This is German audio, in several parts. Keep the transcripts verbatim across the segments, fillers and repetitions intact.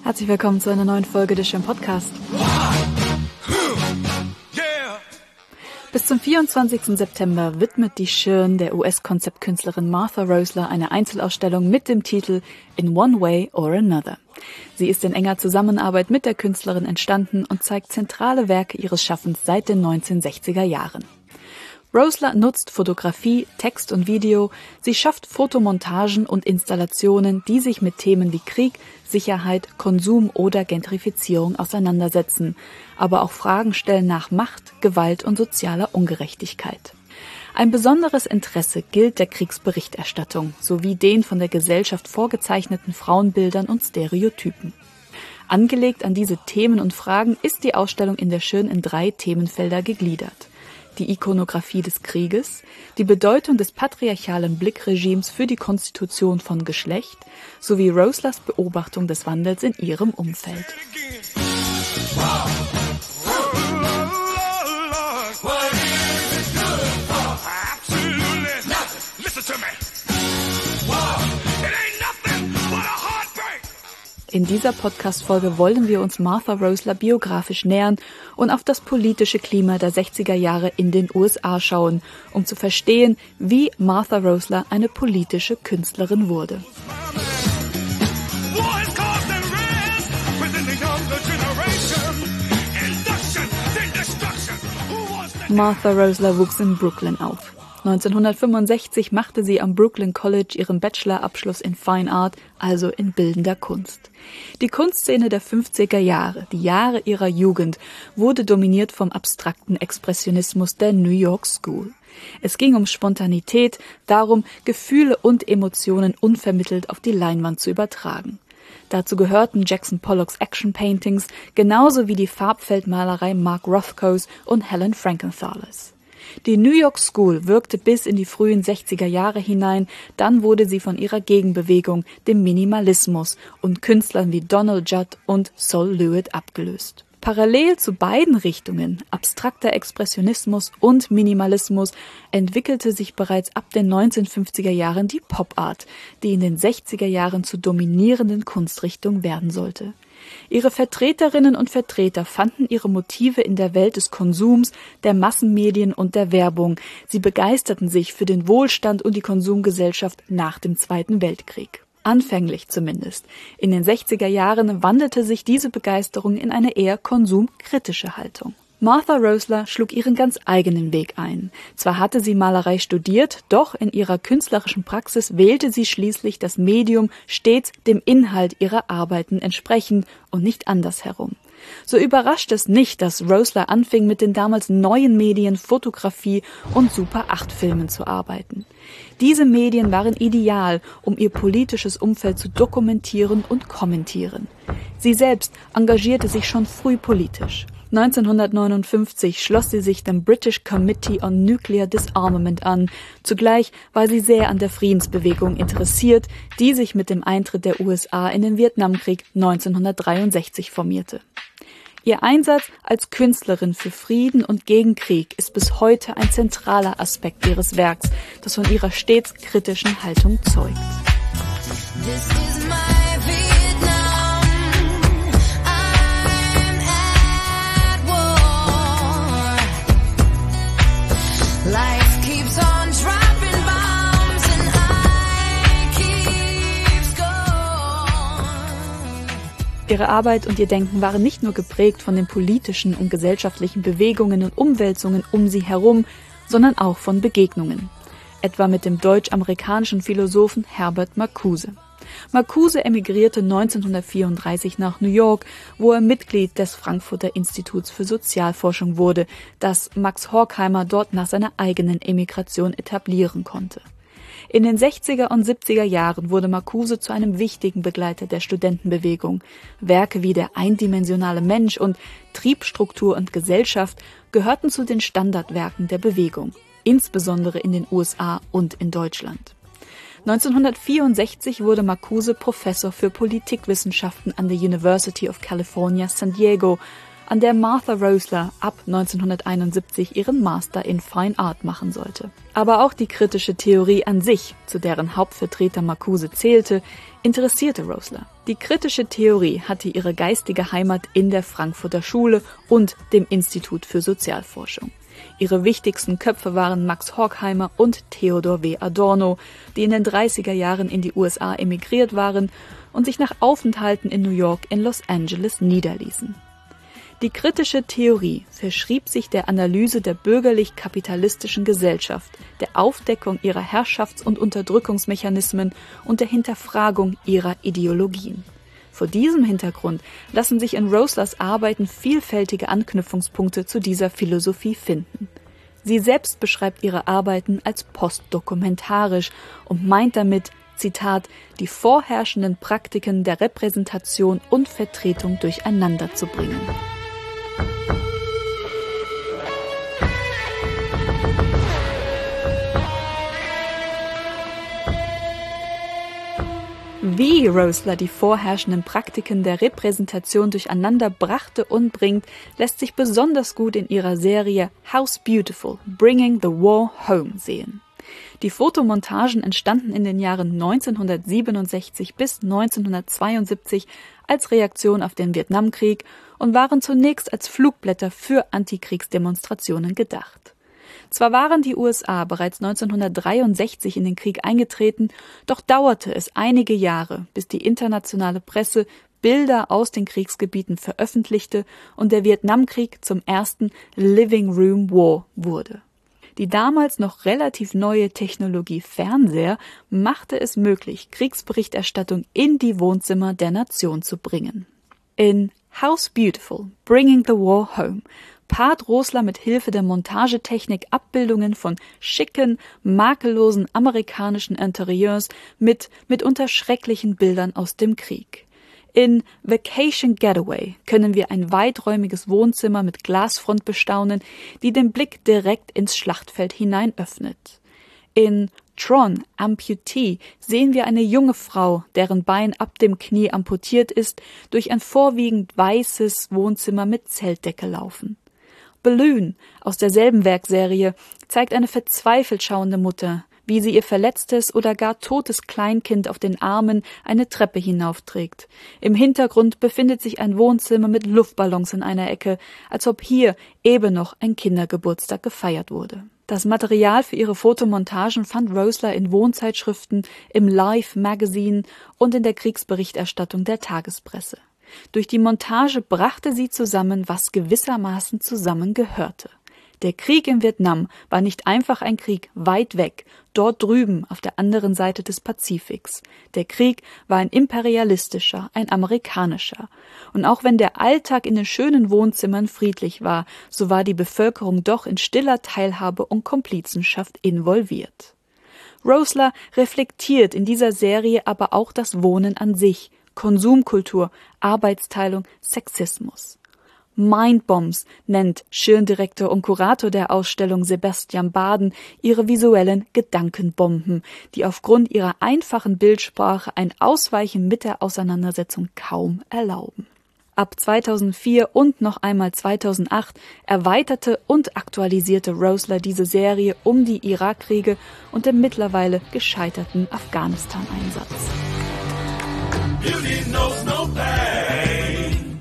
Herzlich willkommen zu einer neuen Folge des Schirm Podcast. Bis zum vierundzwanzigsten September widmet die Schirn der U S-Konzeptkünstlerin Martha Rosler eine Einzelausstellung mit dem Titel In One Way or Another. Sie ist in enger Zusammenarbeit mit der Künstlerin entstanden und zeigt zentrale Werke ihres Schaffens seit den neunzehnhundertsechziger Jahren. Rosler nutzt Fotografie, Text und Video. Sie schafft Fotomontagen und Installationen, die sich mit Themen wie Krieg, Sicherheit, Konsum oder Gentrifizierung auseinandersetzen, aber auch Fragen stellen nach Macht, Gewalt und sozialer Ungerechtigkeit. Ein besonderes Interesse gilt der Kriegsberichterstattung sowie den von der Gesellschaft vorgezeichneten Frauenbildern und Stereotypen. Angelegt an diese Themen und Fragen ist die Ausstellung in der Schirn in drei Themenfelder gegliedert: die Ikonografie des Krieges, die Bedeutung des patriarchalen Blickregimes für die Konstitution von Geschlecht sowie Roslers Beobachtung des Wandels in ihrem Umfeld. In dieser Podcast-Folge wollen wir uns Martha Rosler biografisch nähern und auf das politische Klima der sechziger Jahre in den U S A schauen, um zu verstehen, wie Martha Rosler eine politische Künstlerin wurde. Martha Rosler wuchs in Brooklyn auf. neunzehnhundertfünfundsechzig machte sie am Brooklyn College ihren Bachelorabschluss in Fine Art, also in bildender Kunst. Die Kunstszene der fünfziger Jahre, die Jahre ihrer Jugend, wurde dominiert vom abstrakten Expressionismus der New York School. Es ging um Spontanität, darum, Gefühle und Emotionen unvermittelt auf die Leinwand zu übertragen. Dazu gehörten Jackson Pollocks Action Paintings, genauso wie die Farbfeldmalerei Mark Rothkos und Helen Frankenthalers. Die New York School wirkte bis in die frühen sechziger Jahre hinein, dann wurde sie von ihrer Gegenbewegung, dem Minimalismus, und Künstlern wie Donald Judd und Sol LeWitt abgelöst. Parallel zu beiden Richtungen, abstrakter Expressionismus und Minimalismus, entwickelte sich bereits ab den neunzehnhundertfünfziger Jahren die Pop Art, die in den sechziger Jahren zur dominierenden Kunstrichtung werden sollte. Ihre Vertreterinnen und Vertreter fanden ihre Motive in der Welt des Konsums, der Massenmedien und der Werbung. Sie begeisterten sich für den Wohlstand und die Konsumgesellschaft nach dem Zweiten Weltkrieg. Anfänglich zumindest. In den sechziger Jahren wandelte sich diese Begeisterung in eine eher konsumkritische Haltung. Martha Rosler schlug ihren ganz eigenen Weg ein. Zwar hatte sie Malerei studiert, doch in ihrer künstlerischen Praxis wählte sie schließlich das Medium stets dem Inhalt ihrer Arbeiten entsprechend und nicht andersherum. So überrascht es nicht, dass Rosler anfing, mit den damals neuen Medien Fotografie und Super acht Filmen zu arbeiten. Diese Medien waren ideal, um ihr politisches Umfeld zu dokumentieren und kommentieren. Sie selbst engagierte sich schon früh politisch. neunzehnhundertneunundfünfzig schloss sie sich dem British Committee on Nuclear Disarmament an. Zugleich war sie sehr an der Friedensbewegung interessiert, die sich mit dem Eintritt der U S A in den Vietnamkrieg neunzehnhundertdreiundsechzig formierte. Ihr Einsatz als Künstlerin für Frieden und gegen Krieg ist bis heute ein zentraler Aspekt ihres Werks, das von ihrer stets kritischen Haltung zeugt. This is my Ihre Arbeit und ihr Denken waren nicht nur geprägt von den politischen und gesellschaftlichen Bewegungen und Umwälzungen um sie herum, sondern auch von Begegnungen. Etwa mit dem deutsch-amerikanischen Philosophen Herbert Marcuse. Marcuse emigrierte neunzehnhundertvierunddreißig nach New York, wo er Mitglied des Frankfurter Instituts für Sozialforschung wurde, das Max Horkheimer dort nach seiner eigenen Emigration etablieren konnte. In den sechziger und siebziger Jahren wurde Marcuse zu einem wichtigen Begleiter der Studentenbewegung. Werke wie Der eindimensionale Mensch und Triebstruktur und Gesellschaft gehörten zu den Standardwerken der Bewegung, insbesondere in den U S A und in Deutschland. neunzehnhundertvierundsechzig wurde Marcuse Professor für Politikwissenschaften an der University of California, San Diego, an der Martha Rosler ab neunzehnhunderteinundsiebzig ihren Master in Fine Art machen sollte. Aber auch die kritische Theorie an sich, zu deren Hauptvertreter Marcuse zählte, interessierte Rosler. Die kritische Theorie hatte ihre geistige Heimat in der Frankfurter Schule und dem Institut für Sozialforschung. Ihre wichtigsten Köpfe waren Max Horkheimer und Theodor W. Adorno, die in den dreißiger Jahren in die U S A emigriert waren und sich nach Aufenthalten in New York in Los Angeles niederließen. Die kritische Theorie verschrieb sich der Analyse der bürgerlich-kapitalistischen Gesellschaft, der Aufdeckung ihrer Herrschafts- und Unterdrückungsmechanismen und der Hinterfragung ihrer Ideologien. Vor diesem Hintergrund lassen sich in Roslers Arbeiten vielfältige Anknüpfungspunkte zu dieser Philosophie finden. Sie selbst beschreibt ihre Arbeiten als postdokumentarisch und meint damit, Zitat, die vorherrschenden Praktiken der Repräsentation und Vertretung durcheinander zu bringen. Wie Rosler die vorherrschenden Praktiken der Repräsentation durcheinander brachte und bringt, lässt sich besonders gut in ihrer Serie House Beautiful – Bringing the War Home sehen. Die Fotomontagen entstanden in den Jahren neunzehnhundertsiebenundsechzig bis neunzehnhundertzweiundsiebzig als Reaktion auf den Vietnamkrieg und waren zunächst als Flugblätter für Antikriegsdemonstrationen gedacht. Zwar waren die U S A bereits neunzehnhundertdreiundsechzig in den Krieg eingetreten, doch dauerte es einige Jahre, bis die internationale Presse Bilder aus den Kriegsgebieten veröffentlichte und der Vietnamkrieg zum ersten Living Room War wurde. Die damals noch relativ neue Technologie Fernseher machte es möglich, Kriegsberichterstattung in die Wohnzimmer der Nation zu bringen. In House Beautiful – Bringing the War Home paart Rosler mit Hilfe der Montagetechnik Abbildungen von schicken, makellosen amerikanischen Interieurs mit mitunter schrecklichen Bildern aus dem Krieg. In Vacation Getaway können wir ein weiträumiges Wohnzimmer mit Glasfront bestaunen, die den Blick direkt ins Schlachtfeld hinein öffnet. In Tron Amputee sehen wir eine junge Frau, deren Bein ab dem Knie amputiert ist, durch ein vorwiegend weißes Wohnzimmer mit Zeltdecke laufen. Balloon aus derselben Werkserie zeigt eine verzweifelt schauende Mutter, wie sie ihr verletztes oder gar totes Kleinkind auf den Armen eine Treppe hinaufträgt. Im Hintergrund befindet sich ein Wohnzimmer mit Luftballons in einer Ecke, als ob hier eben noch ein Kindergeburtstag gefeiert wurde. Das Material für ihre Fotomontagen fand Rosler in Wohnzeitschriften, im Life Magazine und in der Kriegsberichterstattung der Tagespresse. Durch die Montage brachte sie zusammen, was gewissermaßen zusammengehörte. Der Krieg in Vietnam war nicht einfach ein Krieg weit weg, dort drüben auf der anderen Seite des Pazifiks. Der Krieg war ein imperialistischer, ein amerikanischer. Und auch wenn der Alltag in den schönen Wohnzimmern friedlich war, so war die Bevölkerung doch in stiller Teilhabe und Komplizenschaft involviert. Rosler reflektiert in dieser Serie aber auch das Wohnen an sich, Konsumkultur, Arbeitsteilung, Sexismus. Mindbombs nennt Schirndirektor und Kurator der Ausstellung Sebastian Baden ihre visuellen Gedankenbomben, die aufgrund ihrer einfachen Bildsprache ein Ausweichen mit der Auseinandersetzung kaum erlauben. Ab zweitausendvier und noch einmal zweitausendacht erweiterte und aktualisierte Rosler diese Serie um die Irakkriege und den mittlerweile gescheiterten Afghanistan-Einsatz. Beauty knows no pain.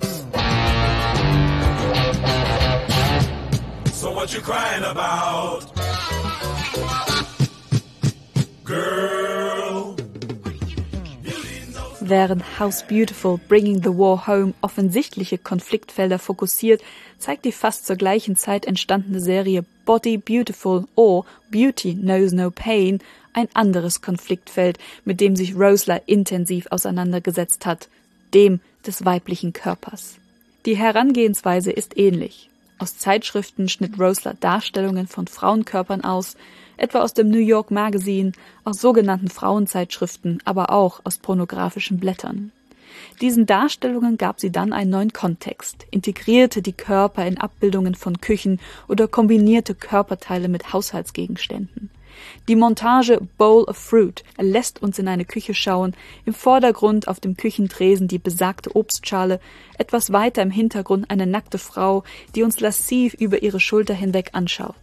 So what you crying about? Girl. Während House Beautiful – Bringing the War Home offensichtliche Konfliktfelder fokussiert, zeigt die fast zur gleichen Zeit entstandene Serie Body Beautiful or Beauty Knows No Pain ein anderes Konfliktfeld, mit dem sich Rosler intensiv auseinandergesetzt hat, dem des weiblichen Körpers. Die Herangehensweise ist ähnlich. Aus Zeitschriften schnitt Rosler Darstellungen von Frauenkörpern aus, etwa aus dem New York Magazine, aus sogenannten Frauenzeitschriften, aber auch aus pornografischen Blättern. Diesen Darstellungen gab sie dann einen neuen Kontext, integrierte die Körper in Abbildungen von Küchen oder kombinierte Körperteile mit Haushaltsgegenständen. Die Montage Bowl of Fruit lässt uns in eine Küche schauen, im Vordergrund auf dem Küchentresen die besagte Obstschale, etwas weiter im Hintergrund eine nackte Frau, die uns lasziv über ihre Schulter hinweg anschaut.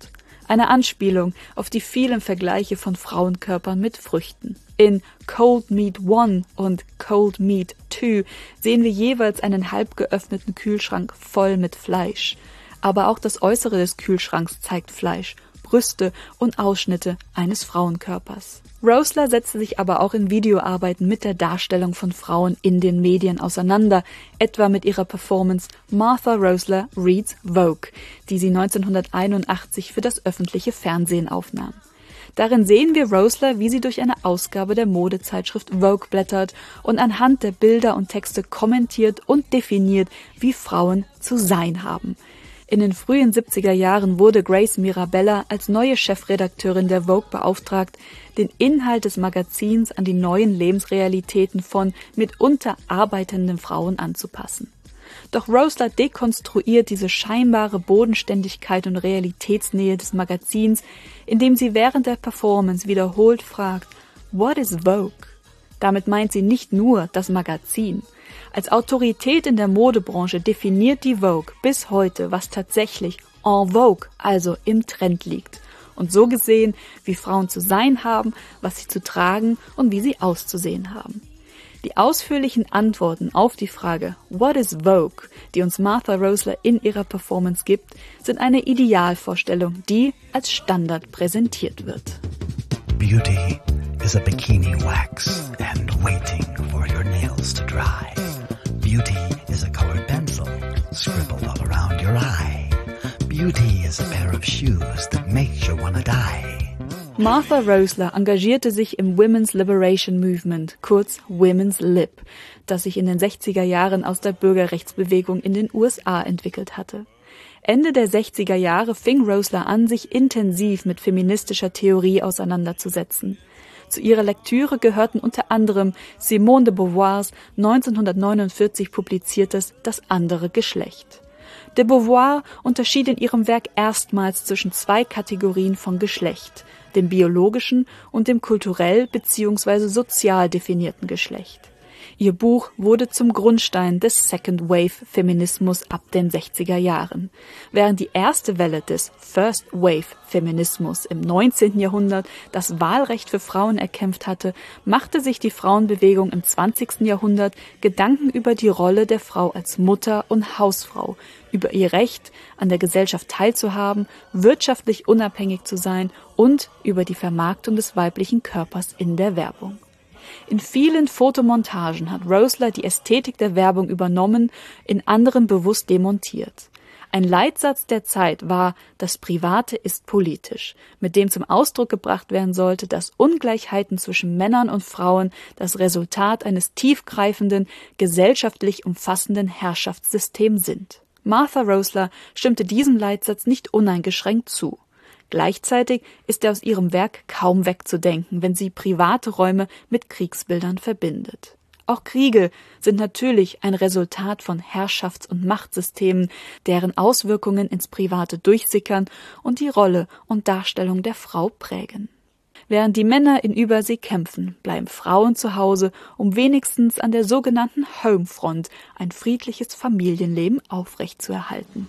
Eine Anspielung auf die vielen Vergleiche von Frauenkörpern mit Früchten. In Cold Meat One und Cold Meat Two sehen wir jeweils einen halb geöffneten Kühlschrank voll mit Fleisch. Aber auch das Äußere des Kühlschranks zeigt Fleisch, Brüste und Ausschnitte eines Frauenkörpers. Rosler setzte sich aber auch in Videoarbeiten mit der Darstellung von Frauen in den Medien auseinander, etwa mit ihrer Performance Martha Rosler Reads Vogue, die sie neunzehnhunderteinundachtzig für das öffentliche Fernsehen aufnahm. Darin sehen wir Rosler, wie sie durch eine Ausgabe der Modezeitschrift Vogue blättert und anhand der Bilder und Texte kommentiert und definiert, wie Frauen zu sein haben. In den frühen siebziger Jahren wurde Grace Mirabella als neue Chefredakteurin der Vogue beauftragt, den Inhalt des Magazins an die neuen Lebensrealitäten von mitunter arbeitenden Frauen anzupassen. Doch Rosler dekonstruiert diese scheinbare Bodenständigkeit und Realitätsnähe des Magazins, indem sie während der Performance wiederholt fragt, "What is Vogue?" Damit meint sie nicht nur das Magazin. Als Autorität in der Modebranche definiert die Vogue bis heute, was tatsächlich en vogue, also im Trend liegt. Und so gesehen, wie Frauen zu sein haben, was sie zu tragen und wie sie auszusehen haben. Die ausführlichen Antworten auf die Frage What is Vogue, die uns Martha Rosler in ihrer Performance gibt, sind eine Idealvorstellung, die als Standard präsentiert wird. Beauty is a bikini wax and waiting for your nails to dry. Beauty is a colored pencil scribbled all around your eye. Beauty is a pair of shoes that makes you wanna die. Martha Rosler engagierte sich im Women's Liberation Movement, kurz Women's Lib, das sich in den sechziger Jahren aus der Bürgerrechtsbewegung in den U S A entwickelt hatte. Ende der sechziger Jahre fing Rosler an, sich intensiv mit feministischer Theorie auseinanderzusetzen. Zu ihrer Lektüre gehörten unter anderem Simone de Beauvoirs neunzehnhundertneunundvierzig publiziertes Das andere Geschlecht. De Beauvoir unterschied in ihrem Werk erstmals zwischen zwei Kategorien von Geschlecht, dem biologischen und dem kulturell bzw. sozial definierten Geschlecht. Ihr Buch wurde zum Grundstein des Second-Wave-Feminismus ab den sechziger Jahren. Während die erste Welle des First-Wave-Feminismus im neunzehnten Jahrhundert das Wahlrecht für Frauen erkämpft hatte, machte sich die Frauenbewegung im zwanzigsten Jahrhundert Gedanken über die Rolle der Frau als Mutter und Hausfrau, über ihr Recht, an der Gesellschaft teilzuhaben, wirtschaftlich unabhängig zu sein und über die Vermarktung des weiblichen Körpers in der Werbung. In vielen Fotomontagen hat Rosler die Ästhetik der Werbung übernommen, in anderen bewusst demontiert. Ein Leitsatz der Zeit war, das Private ist politisch, mit dem zum Ausdruck gebracht werden sollte, dass Ungleichheiten zwischen Männern und Frauen das Resultat eines tiefgreifenden, gesellschaftlich umfassenden Herrschaftssystems sind. Martha Rosler stimmte diesem Leitsatz nicht uneingeschränkt zu. Gleichzeitig ist er aus ihrem Werk kaum wegzudenken, wenn sie private Räume mit Kriegsbildern verbindet. Auch Kriege sind natürlich ein Resultat von Herrschafts- und Machtsystemen, deren Auswirkungen ins Private durchsickern und die Rolle und Darstellung der Frau prägen. Während die Männer in Übersee kämpfen, bleiben Frauen zu Hause, um wenigstens an der sogenannten Homefront ein friedliches Familienleben aufrechtzuerhalten.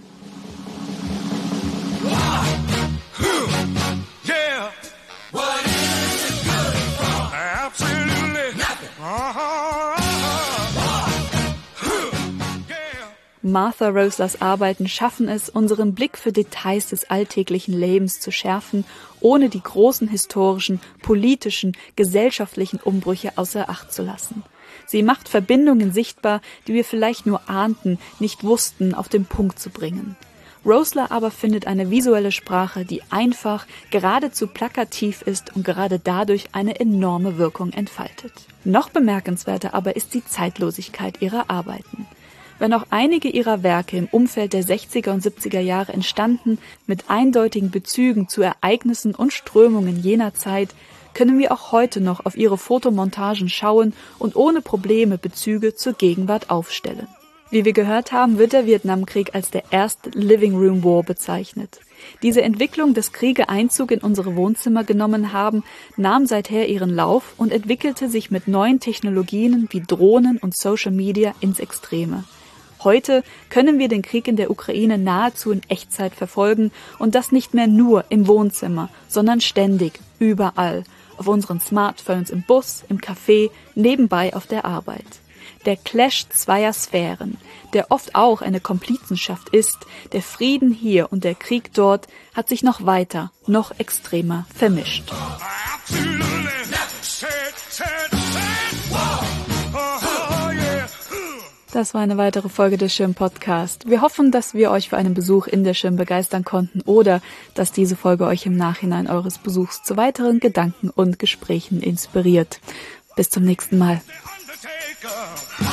Yeah. What is it good for? Absolutely nothing. Uh-huh. Martha Roslers Arbeiten schaffen es, unseren Blick für Details des alltäglichen Lebens zu schärfen, ohne die großen historischen, politischen, gesellschaftlichen Umbrüche außer Acht zu lassen. Sie macht Verbindungen sichtbar, die wir vielleicht nur ahnten, nicht wussten, auf den Punkt zu bringen. Rosler aber findet eine visuelle Sprache, die einfach, geradezu plakativ ist und gerade dadurch eine enorme Wirkung entfaltet. Noch bemerkenswerter aber ist die Zeitlosigkeit ihrer Arbeiten. Wenn auch einige ihrer Werke im Umfeld der sechziger und siebziger Jahre entstanden, mit eindeutigen Bezügen zu Ereignissen und Strömungen jener Zeit, können wir auch heute noch auf ihre Fotomontagen schauen und ohne Probleme Bezüge zur Gegenwart aufstellen. Wie wir gehört haben, wird der Vietnamkrieg als der erste Living Room War bezeichnet. Diese Entwicklung, dass Kriege Einzug in unsere Wohnzimmer genommen haben, nahm seither ihren Lauf und entwickelte sich mit neuen Technologien wie Drohnen und Social Media ins Extreme. Heute können wir den Krieg in der Ukraine nahezu in Echtzeit verfolgen und das nicht mehr nur im Wohnzimmer, sondern ständig, überall, auf unseren Smartphones, im Bus, im Café, nebenbei auf der Arbeit. Der Clash zweier Sphären, der oft auch eine Komplizenschaft ist, der Frieden hier und der Krieg dort, hat sich noch weiter, noch extremer vermischt. Das war eine weitere Folge des Schirm Podcast. Wir hoffen, dass wir euch für einen Besuch in der Schirm begeistern konnten oder dass diese Folge euch im Nachhinein eures Besuchs zu weiteren Gedanken und Gesprächen inspiriert. Bis zum nächsten Mal. Undertaker.